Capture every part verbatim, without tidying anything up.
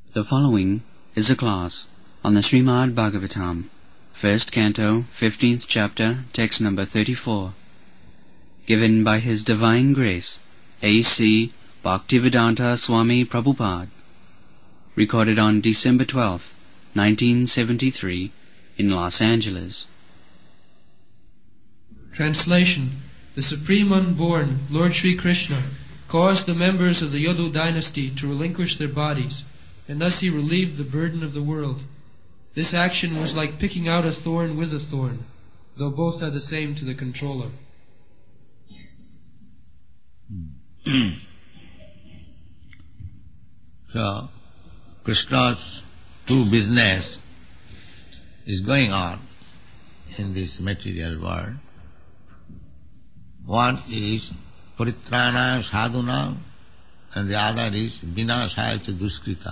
The following is a class on the Srimad Bhagavatam, first canto, fifteenth chapter, text number thirty-four, given by His Divine Grace, A C Bhaktivedanta Swami Prabhupada, recorded on December twelfth, nineteen seventy-three, in Los Angeles. Translation. The Supreme Unborn, Lord Sri Krishna, caused the members of the Yadu dynasty to relinquish their bodies, and thus he relieved the burden of the world. This action was like picking out a thorn with a thorn, though both are the same to the controller. So, Krishna's two business is going on in this material world. One is Paritrana Sadhuna, and the other is Vinashaya Duskrita.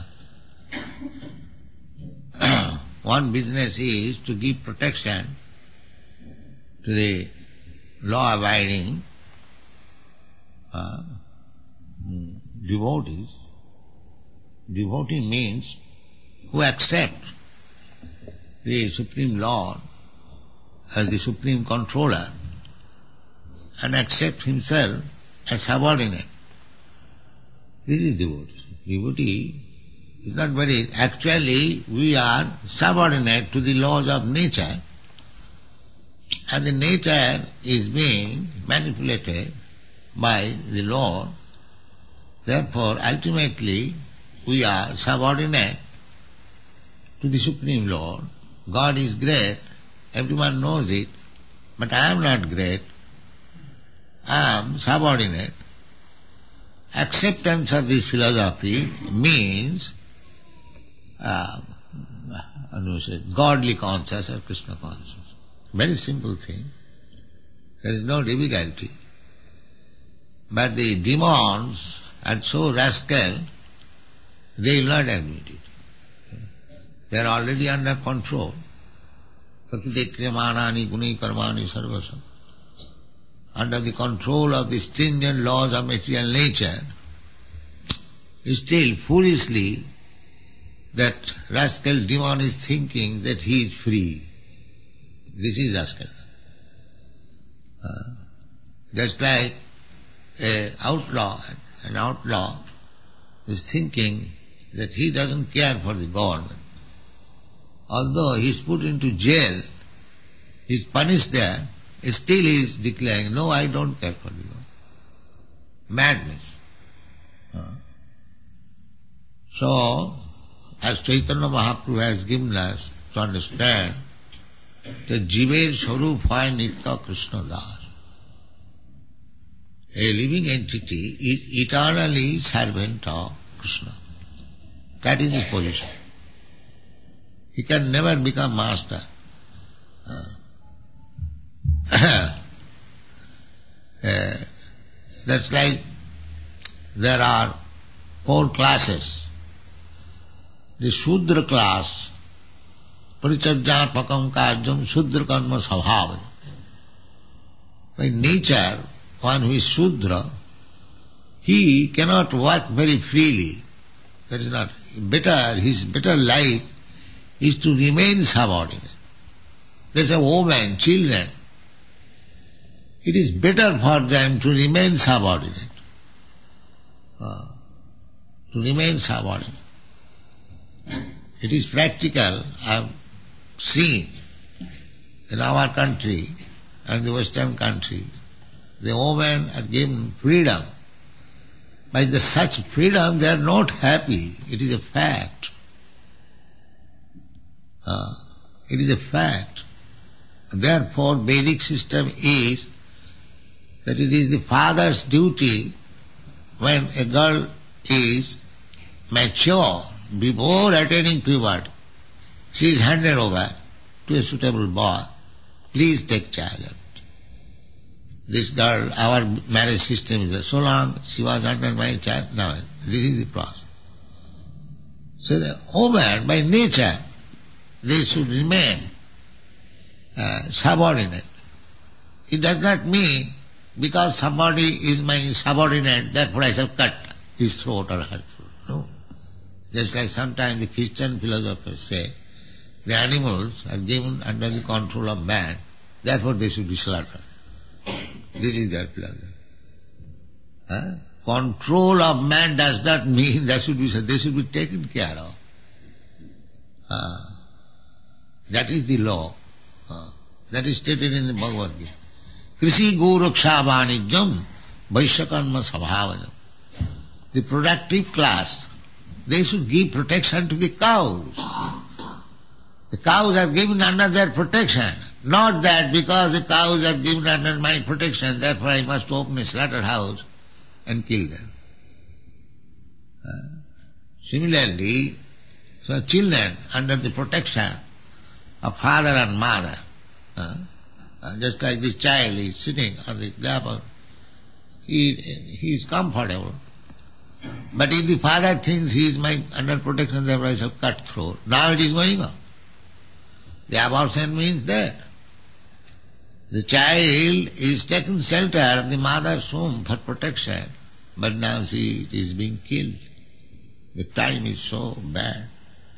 One business is to give protection to the law-abiding uh, devotees. Devotee means who accept the Supreme Lord as the Supreme Controller and accept himself as subordinate. This is devotee. Devotee is not very... Actually, we are subordinate to the laws of nature, and the nature is being manipulated by the Lord. Therefore, ultimately, we are subordinate to the Supreme Lord. God is great, everyone knows it, but I am not great. I am subordinate. Acceptance of this philosophy means uh, say, godly consciousness or Krishna consciousness. Very simple thing. There is no difficulty. But the demons are so rascal, they will not admit it. They are already under control. Prakriti kriyamanani guni karmani sarvasam. Under the control of the stringent laws of material nature, still foolishly that rascal demon is thinking that he is free. This is rascal. Uh, just like an outlaw, an outlaw is thinking that he doesn't care for the government. Although he is put into jail, he is punished there, still he is declaring, no, I don't care for the government. Madness. Uh. So, as Chaitanya Mahaprabhu has given us to understand that Jiver Swarup hai Nitya Krishna Das. A living entity is eternally servant of Krishna. That is his position. He can never become master. Uh. uh, that's like there are four classes. The Shudra class, Parichajyatmakam Kajyam Shudra Karma Sabhava. By nature, one who is Shudra, he cannot work very freely. That is not better. His better life is to remain subordinate. There is a woman, children. It is better for them to remain subordinate. Uh, to remain subordinate. It is practical. I have seen in our country and the Western country, the women are given freedom. By the such freedom, they are not happy. It is a fact. Uh, it is a fact. Therefore, Vedic system is that it is the father's duty when a girl is mature, before attaining puberty, she is handed over to a suitable boy. Please take charge of it. This girl, our marriage system is so long, she was under my child, now this is the process. So the woman, by nature, they should remain uh, subordinate. It does not mean because somebody is my subordinate, therefore I shall cut his throat or her throat. No. Just like sometimes the Christian philosophers say, the animals are given under the control of man, therefore they should be slaughtered. This is their philosophy. Huh? Control of man does not mean that should be, they should be taken care of. Uh, that is the law. Uh, that is stated in the Bhagavad Gita. Krishi Goraksha Vanijam Vaishyakarma Sabhavajam. The productive class, they should give protection to the cows. The cows are given under their protection. Not that because the cows are given under my protection, therefore I must open a slaughterhouse and kill them. Uh, similarly, so children under the protection of father and mother, uh, uh, just like this child is sitting on the lap of, he, he is comfortable. But if the father thinks he is my under protection, therefore I shall cut throat. Now it is going on. The abortion means that. The child is taken shelter of the mother's womb for protection, but now she is being killed. The time is so bad.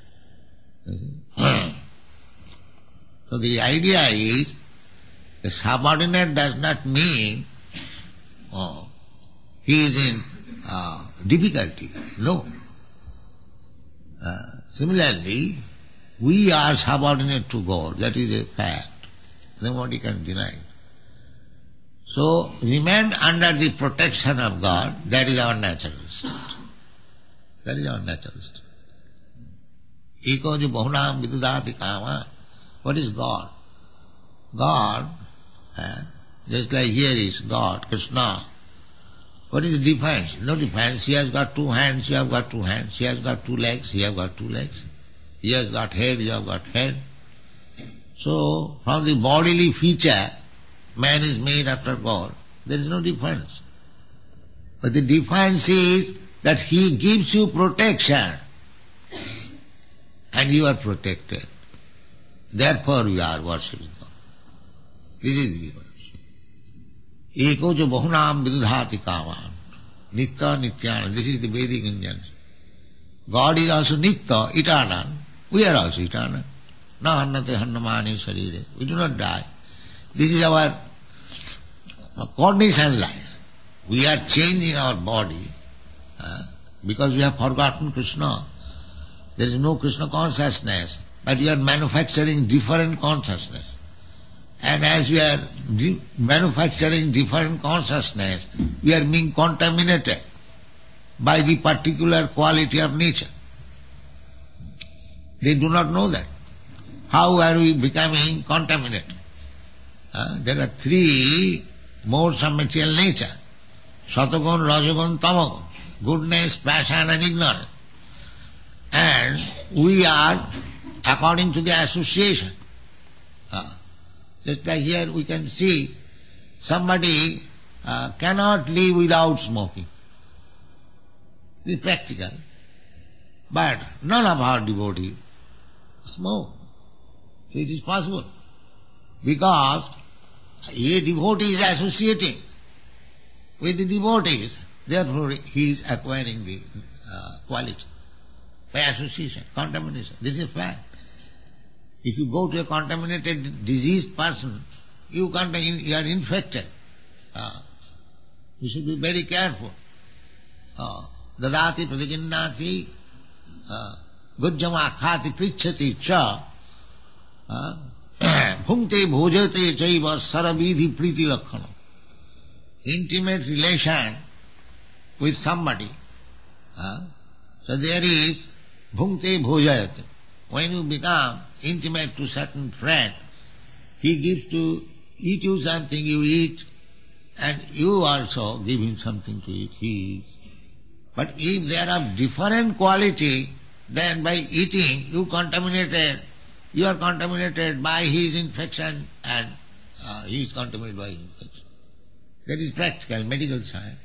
So the idea is, the subordinate does not mean oh, he is in uh, difficulty. No. Uh, similarly, we are subordinate to God. That is a fact. Nobody can deny it. So, remain under the protection of God, that is our natural state. That is our natural state. Eko jo bahunam vidudati kama. What is God? God, eh, just like here is God, Krishna. What is the difference? No difference. He has got two hands, you have got two hands. He has got two legs, he has got two legs. He has got head, you have got head. So, from the bodily feature, man is made after God. There is no difference. But the difference is that he gives you protection and you are protected. Therefore you are worshipping God. This is the difference. Eko jo bahunam vidudhati kaman. Nitya nityana. This is the Vedic injunction. God is also nitya, eternal. We are also eternal. Na hannate hannamani sharire. We do not die. This is our conditioned life. We are changing our body uh, because we have forgotten Krishna. There is no Krishna consciousness, but we are manufacturing different consciousness. And as we are di- manufacturing different consciousness, we are being contaminated by the particular quality of nature. They do not know that. How are we becoming contaminated? Uh, there are three modes of material nature. Satagun, Rajagun, Tamagun. Goodness, passion and ignorance. And we are according to the association. Uh, just like here we can see somebody uh, cannot live without smoking. It is practical. But none of our devotees smoke. So it is possible. Because a devotee is associating with the devotees, therefore he is acquiring the uh, quality by association, contamination. This is a fact. If you go to a contaminated, diseased person, you, contain, you are infected. Uh, you should be very careful. Dadati pratijinnati gujjama khati prichati cha bhungte bhojate chaiva saravidhi priti lakkhana. Intimate relation with somebody. Uh, so there is bhungte bhojayate. When you become intimate to certain friend, he gives to eat you something, you eat, and you also give him something to eat, he eats. But if they are of different quality, then by eating you contaminated, you are contaminated by his infection and uh, he is contaminated by his infection. That is practical, medical science.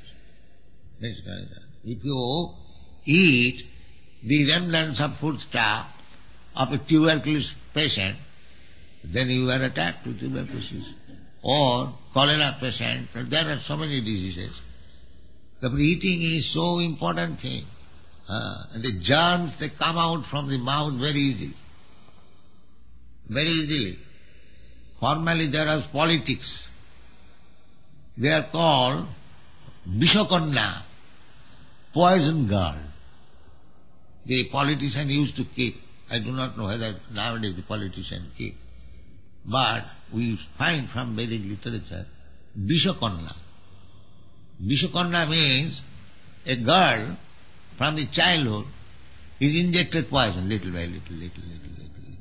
If you eat the remnants of foodstuff of a tuberculosis patient, then you are attacked with tuberculosis. Or cholera patient, there are so many diseases. The eating is so important thing. Uh, and the germs, they come out from the mouth very easily. Very easily. Formally there is politics. They are called Vishakanya, poison girl. The politician used to keep. I do not know whether nowadays the politician keep. But we find from Vedic literature, Vishakanya. Vishakanya means a girl from the childhood is injected poison little by little, little, little, little, little.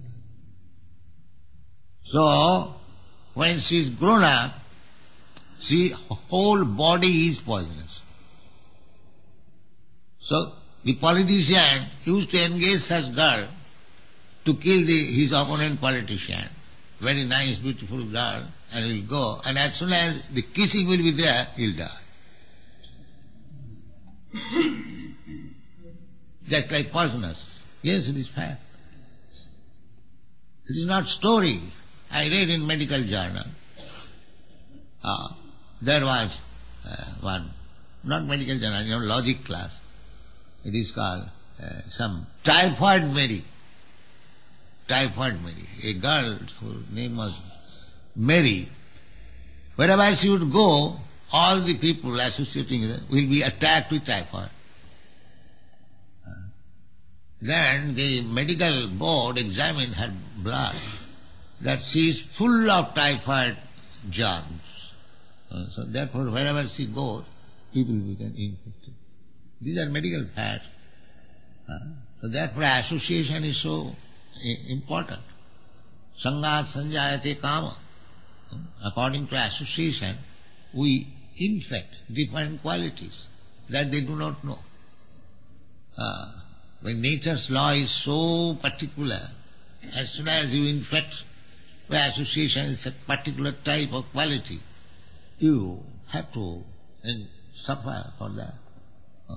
So, when she is grown up, she whole body is poisonous. So, the politician used to engage such girl to kill the, his opponent politician. Very nice, beautiful girl, and will go. And as soon as the kissing will be there, he'll die. Just like poisonous. Yes, it is fact. It is not story. I read in medical journal. Uh, there was uh, one, not medical journal, you know, logic class. It is called uh, some Typhoid Mary. Typhoid Mary. A girl whose name was Mary. Wherever she would go, all the people associating with her will be attacked with typhoid. Uh, then the medical board examined her blood, that she is full of typhoid germs. Uh, so therefore wherever she goes, people become infected. These are medical facts. Uh, so therefore association is so i- important. Sangat sanjayate kama. Uh, according to association, we infect different qualities that they do not know. Uh, when nature's law is so particular, as soon as you infect by association is a particular type of quality, you have to and suffer for that. Uh,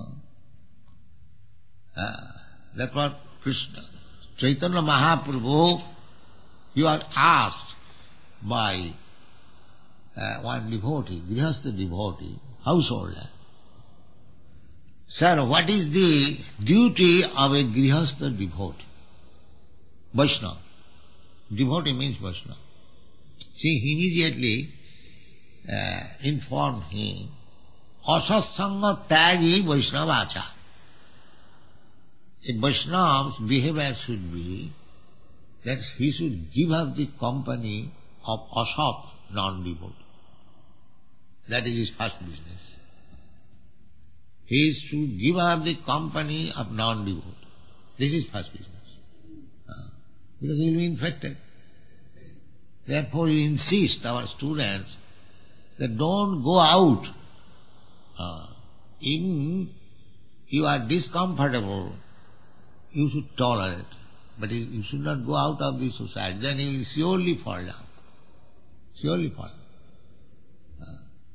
uh, that's what Krishna, Chaitanya Mahaprabhu, he was asked by uh, one devotee, Grihastha devotee, householder, Sir, what is the duty of a Grihastha devotee? Vaishnava. Devotee means Vaishnava. She immediately uh, informed him, Asatsanga Tyagi Vaishnavacha. A Vaishnava's behavior should be that he should give up the company of asat, non-devotee. That is his first business. He should give up the company of non-devotee. This is first business. Uh, because he will be infected. Therefore we insist our students that don't go out. Uh, even you are discomfortable, you should tolerate. But you should not go out of the society. Then you will surely fall down. Surely fall down. Uh,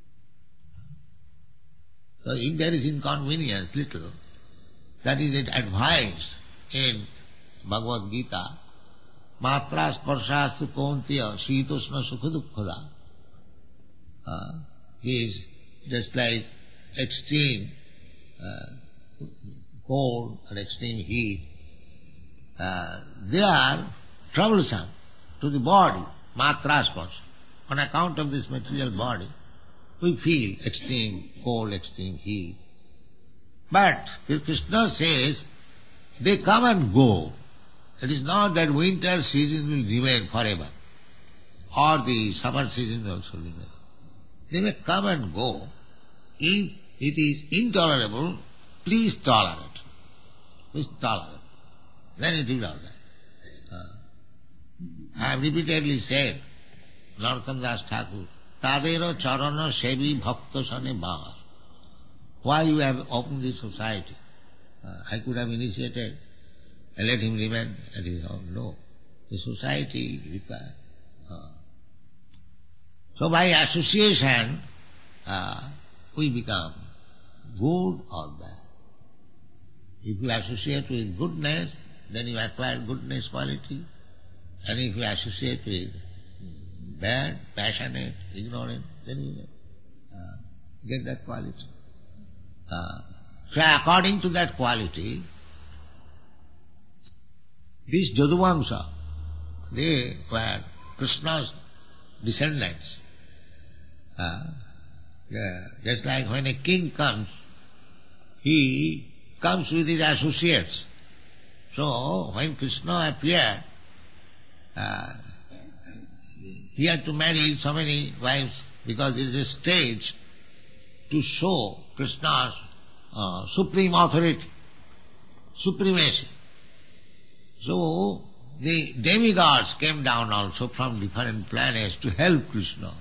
so if there is inconvenience, little, that is it advised in Bhagavad Gita, Matra sparshastu kontiya shitosna sukha dukkhada. Uh, is just like extreme uh, cold or extreme heat. Uh, they are troublesome to the body, matra sparsha. On account of this material body, we feel extreme cold, extreme heat. But Krishna says, they come and go. It is not that winter season will remain forever, or the summer season will also remain. They may come and go. If it is intolerable, please tolerate. Please tolerate. Then it will be all right. Uh, I have repeatedly said, Narottam Das Thakur, Tadero charana sevi bhakta sane bhas. Why you have opened this society? Uh, I could have initiated and let him remain at his home. No. The society requires. Uh, so by association, uh, we become good or bad. If you associate with goodness, then you acquire goodness quality. And if you associate with bad, passionate, ignorant, then you uh, get that quality. Uh, So according to that quality, these Jaduvamsa, they were Krishna's descendants. Uh, yeah, just like when a king comes, he comes with his associates. So when Krishna appeared, uh, he had to marry so many wives because it is a stage to show Krishna's uh, supreme authority, supremacy. So the demigods came down also from different planets to help Krishna.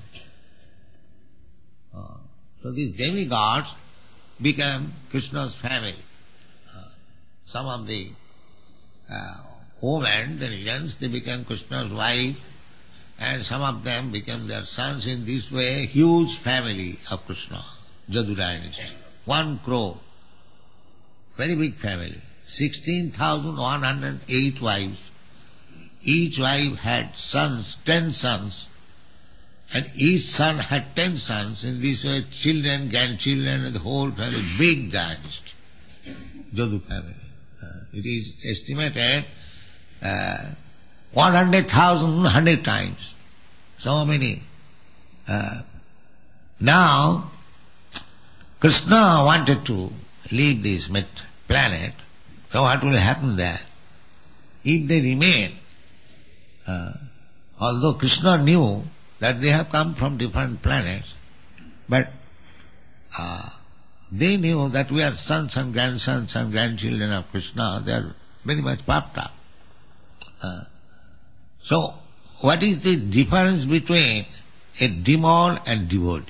Uh, so these demigods became Krishna's family. Uh, some of the uh, women, the religions, they became Krishna's wife, and some of them became their sons. In this way, huge family of Krishna, Jadu dynasty. One crore, very big family. Sixteen thousand one hundred eight wives. Each wife had sons, ten sons, and each son had ten sons. In this way, children, grandchildren, and the whole family, big dynasty, Jadu family. Uh, it is estimated uh, one hundred thousand, hundred times. So many. Uh, now, Krishna wanted to leave this planet. So what will happen there? If they remain, uh, although Krishna knew that they have come from different planets, but uh, they knew that we are sons and grandsons and grandchildren of Krishna. They are very much puffed up. Uh, so, what is the difference between a demon and devotee?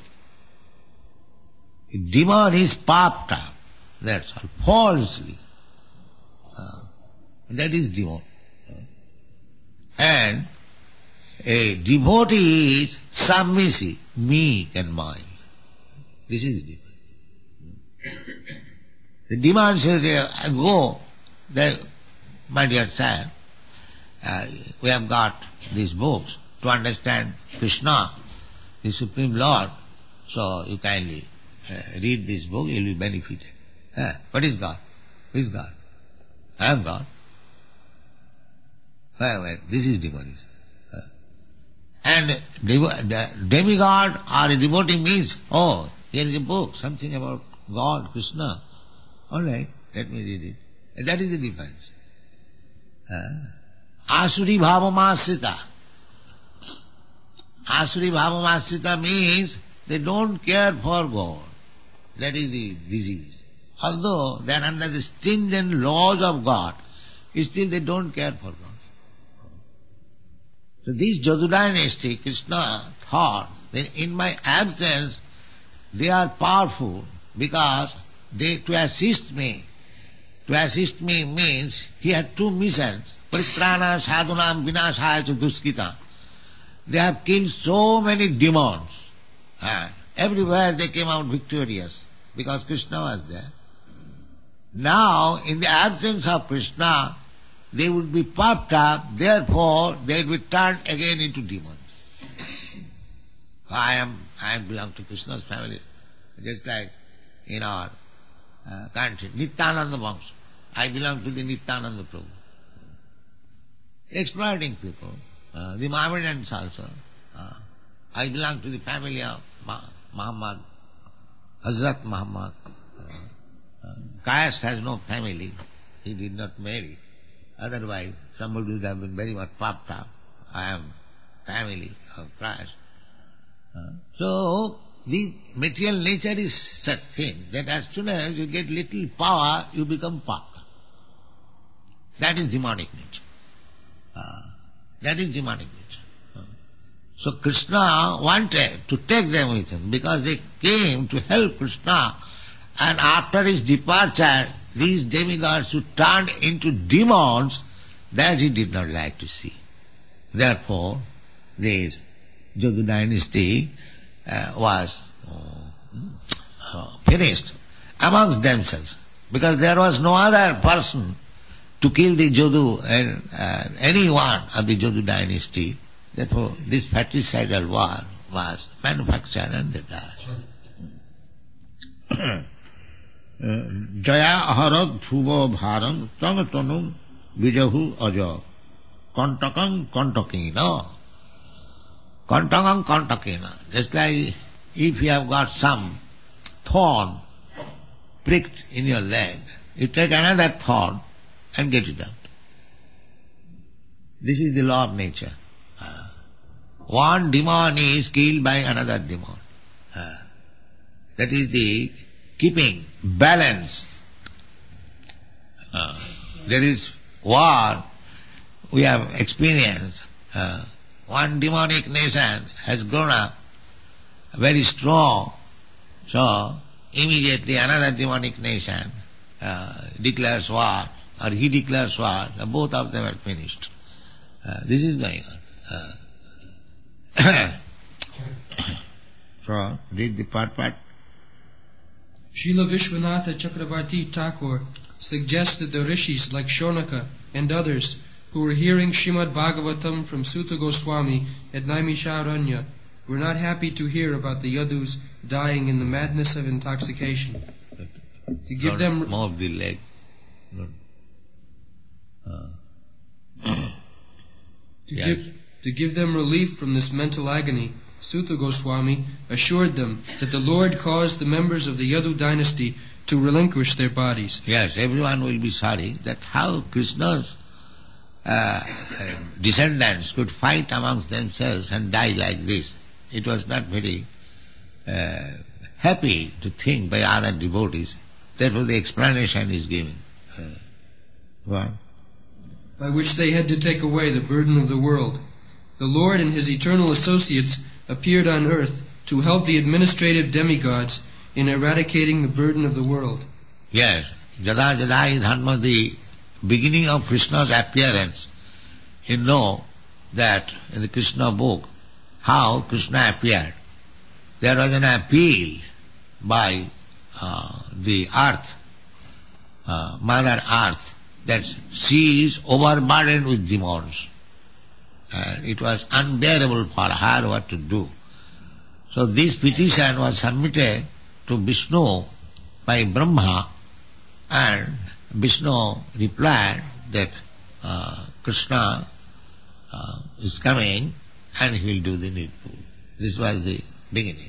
A demon is puffed up, that's all, falsely. Uh, that is demon. Uh, and a devotee is submissive, meek and mild. This is the difference. The demon says, uh, go, there, my dear sir, uh, we have got these books to understand Krishna, the Supreme Lord, so you kindly uh, read this book, you will be benefited. Uh, what is God? Who is God? I am God. Well, well, this is devotees. Uh, and devo- demigod or a devotee means, oh, here is a book, something about God, Krishna. All right, let me read it. And that is the difference. Uh, Asuri bhavamasrita. Asuri bhavamasrita means they don't care for God. That is the disease. Although they are under the stringent laws of God, still they don't care for God. So this Jadu dynasty, Krishna thought that in my absence they are powerful because they to assist me. To assist me means he had two missions. Paritrana sadhunam vinashaya cha duskita. They have killed so many demons. And everywhere they came out victorious because Krishna was there. Now, in the absence of Krishna, they would be puffed up, therefore they would be turned again into demons. I am, I belong to Krishna's family. Just like in our uh, country, Nityananda Vamsa. I belong to the Nityananda Prabhu. Exploiting people, uh, the Mohammedans also. Uh, I belong to the family of Ma- Muhammad, Hazrat Muhammad. Uh, uh, Caste has no family. He did not marry. Otherwise, somebody would have been very much puffed up. I am family of Christ. Uh, so, the material nature is such thing that as soon as you get little power, you become puffed. That is demonic nature. Uh, that is demonic nature. Uh, so Krishna wanted to take them with him because they came to help Krishna, and after his departure, these demigods who turned into demons, that he did not like to see. Therefore, this Jadu dynasty uh, was uh, uh, finished amongst themselves, because there was no other person to kill the Jadu and uh, any one of the Jadu dynasty. Therefore, this fratricidal war was manufactured and they died. Jaya aharad bhuva bharam tang tanum vijahu aja kantakam kantakena. Kantakam kantakena. Just like if you have got some thorn pricked in your leg, you take another thorn and get it out. This is the law of nature. Uh, one demon is killed by another demon. Uh, that is the keeping balance. Uh, there is war we have experienced. Uh, one demonic nation has grown up very strong, so immediately another demonic nation uh, declares war, or he declares war, both of them are finished. Uh, this is going on. Uh, so, read the part part. Srila Vishwanatha Chakravarti Thakur suggested the rishis like Shonaka and others who were hearing Srimad Bhagavatam from Sutta Goswami at Naimisharanya were not happy to hear about the Yadus dying in the madness of intoxication. To give them move the leg. Uh. To, yes. give, to give them relief from this mental agony, Sutta Goswami assured them that the Lord caused the members of the Yadu dynasty to relinquish their bodies. Yes, everyone will be sorry that how Krishna's uh, descendants could fight amongst themselves and die like this. It was not very uh, happy to think by other devotees. Therefore the explanation is given. Uh, what? By which they had to take away the burden of the world. The Lord and His eternal associates appeared on earth to help the administrative demigods in eradicating the burden of the world. Yes, Jada Jada is Dharma, the beginning of Krishna's appearance. You know that in the Krishna book, how Krishna appeared. There was an appeal by uh, the earth, uh, Mother Earth, that she is overburdened with demons. And it was unbearable for her what to do. So this petition was submitted to Vishnu by Brahma, and Vishnu replied that uh, Krishna uh, is coming and he will do the needful. This was the beginning.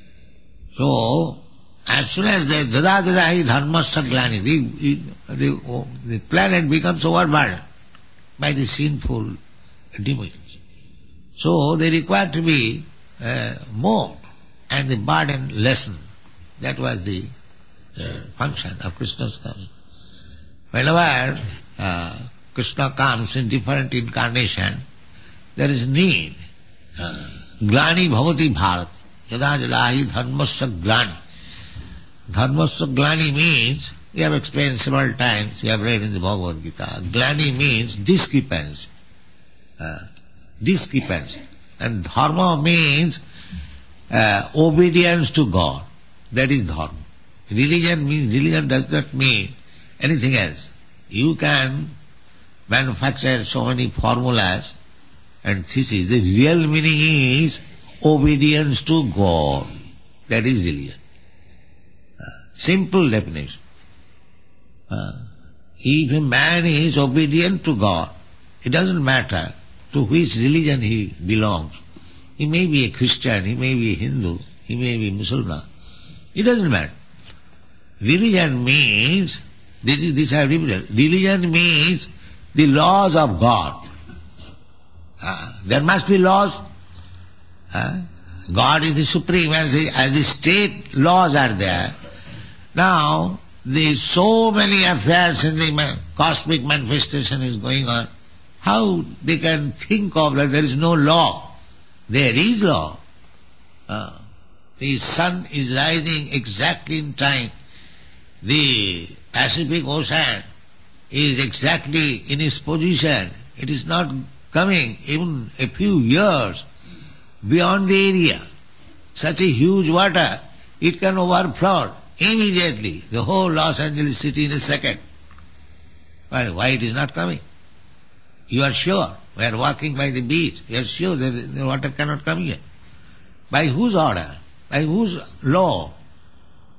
So, as soon as the Dada Dada hi dharmasya glani, the, the, the planet becomes overburdened by the sinful demons. So they require to be uh, moved and the burden lessened. That was the uh, function of Krishna's coming. Whenever uh, Krishna comes in different incarnation, there is need. Uh, glani bhavati bharat. Yada jadahi dharmasya glani. Dharmasya glani means, we have explained several times, we have read in the Bhagavad Gita, glani means discrepancy. Uh, discrepancy. And dharma means uh, obedience to God. That is dharma. Religion means, religion does not mean anything else. You can manufacture so many formulas and theses. The real meaning is obedience to God. That is religion. Uh, simple definition. Uh, if a man is obedient to God, it doesn't matter to which religion he belongs. He may be a Christian, he may be a Hindu, he may be Muslim. It doesn't matter. Religion means, this is this I have repeated, religion means the laws of God. Uh, there must be laws. Uh, God is the supreme, as the, as the state laws are there. Now, the so many affairs in the cosmic manifestation is going on. How they can think of that there is no law? There is law. Uh, the sun is rising exactly in time. The Pacific Ocean is exactly in its position. It is not coming even a few years beyond the area. Such a huge water, it can overflow immediately the whole Los Angeles city in a second. Well, why it is not coming? You are sure. We are walking by the beach. You are sure that the water cannot come here. By whose order? By whose law?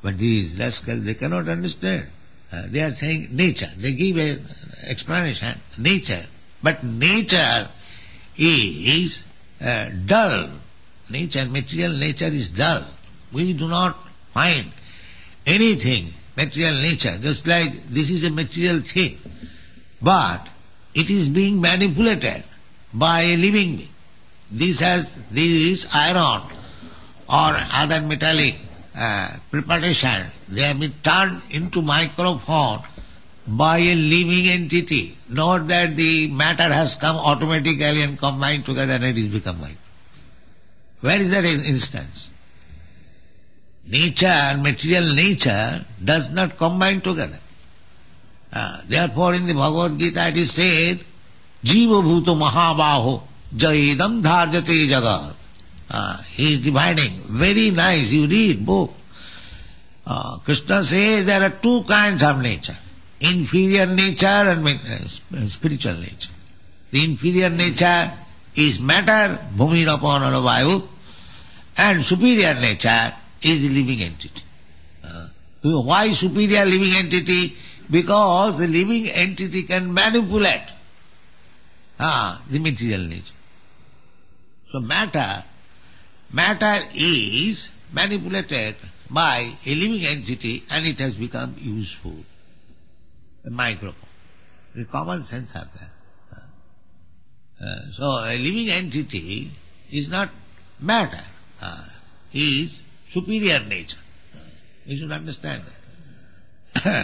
But these rascals, they cannot understand. Uh, they are saying nature. They give an explanation, nature. But nature is uh, dull. Nature, material nature is dull. We do not find anything, material nature, just like this is a material thing. But it is being manipulated by a living being. This has, this iron or other metallic uh, preparation, they have been turned into microphone by a living entity. Not that the matter has come automatically and combined together and it has become light. Where is that instance? Nature, material nature does not combine together. Uh, therefore in the Bhagavad Gita it is said, Jiva bhuto mahabaho jaidam dharjate jagat. Uh, he is dividing. Very nice. You read book. Uh, Krishna says there are two kinds of nature. Inferior nature and uh, spiritual nature. The inferior nature is matter, bhumi rapana vayu, and superior nature is the living entity. Uh, why superior living entity? Because the living entity can manipulate ah, the material nature. So matter, matter is manipulated by a living entity and it has become useful. A microphone. The common sense of that. Uh, so a living entity is not matter. Uh, is superior nature. Uh, you should understand that.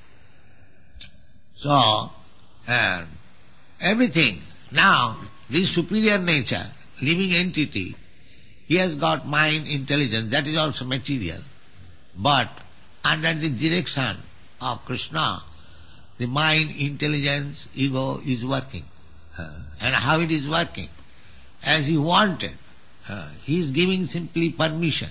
So, uh, everything, now, this superior nature, living entity, he has got mind, intelligence, that is also material. But under the direction of Krishna, the mind, intelligence, ego is working. Uh, and how it is working? As he wanted. Uh, he is giving simply permission.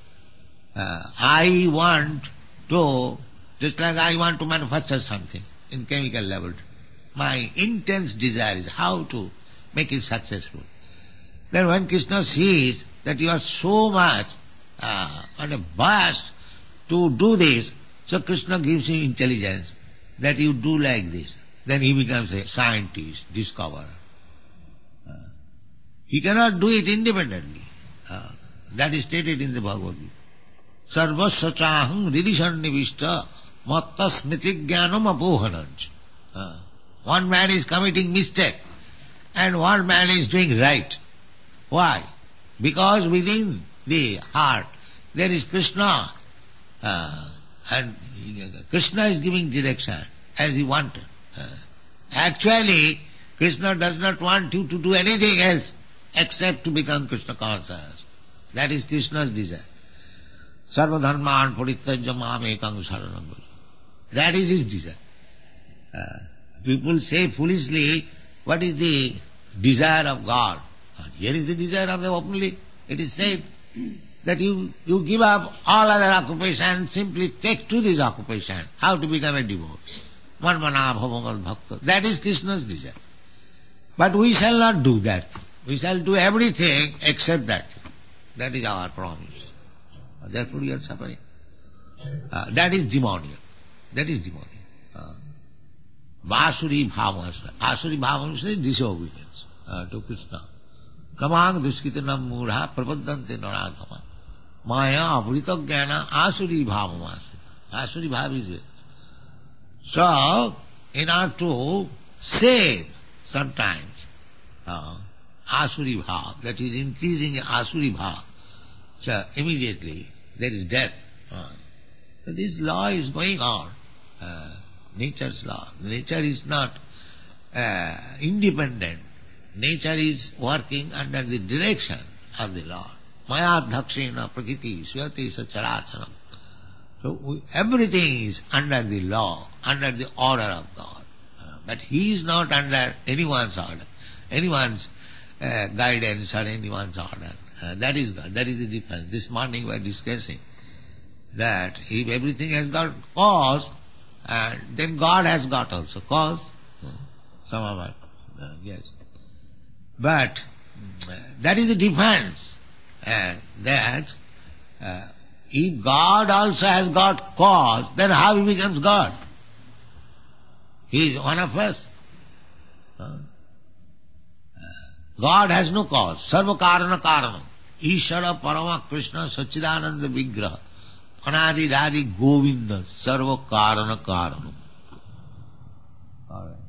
Uh, I want to, just like I want to manufacture something in chemical laboratory. My intense desire is how to make it successful. Then when Krishna sees that you are so much uh, on a bias to do this, so Krishna gives him intelligence that you do like this. Then he becomes a scientist, discoverer. Uh, he cannot do it independently. Uh, that is stated in the Bhagavad Gita. Sarvasya chaham ridisannivishta matta smriti jnanam apohananch. Uh, one man is committing mistake and one man is doing right. Why? Because within the heart there is Krishna. Uh, and Krishna is giving direction as he wanted. Uh, actually, Krishna does not want you to do anything else except to become Krishna conscious. That is Krishna's desire. Sarva dharman parityajya mam ekam saranam. That is his desire. Uh, people say foolishly, what is the desire of God? And here is the desire of the openly. It is said that you, you give up all other occupations, simply take to this occupation, how to become a devotee. Manmana bhavamal bhakta. That is Krishna's desire. But we shall not do that thing. We shall do everything except that thing. That is our promise. Therefore we are suffering. Uh, that is demoniac. That is demoniac. Uh, Vasuri bhavamasa. Asuri bhavamasa is disobedience uh, to Krishna. Kamang duskitanam mudha prapaddante naradhama. Maya avrita jnana asuri bhavamasa. Asuri bhav is it. So, in order to save sometimes uh, asuri bhav, that is increasing asuri bhav, so immediately there is death. Uh, so this law is going on, uh, nature's law. Nature is not uh, independent. Nature is working under the direction of the Lord. Maya dhakshena prakriti swati sacharacharam. So we, everything is under the law, under the order of God. Uh, but He is not under anyone's order, anyone's uh, guidance or anyone's order. Uh, that is God. That is the difference. This morning we are discussing that if everything has got cause, uh, then God has got also cause. Uh, some of us, uh, yes. But uh, that is the difference. Uh, that uh, If God also has got cause, then how he becomes God? He is one of us. God has no cause. Sarva karana karanam. Ishara Parama Krishna Sachidananda Vigraha. Anadi Radi Govinda Sarva Karana Karanam. Alright.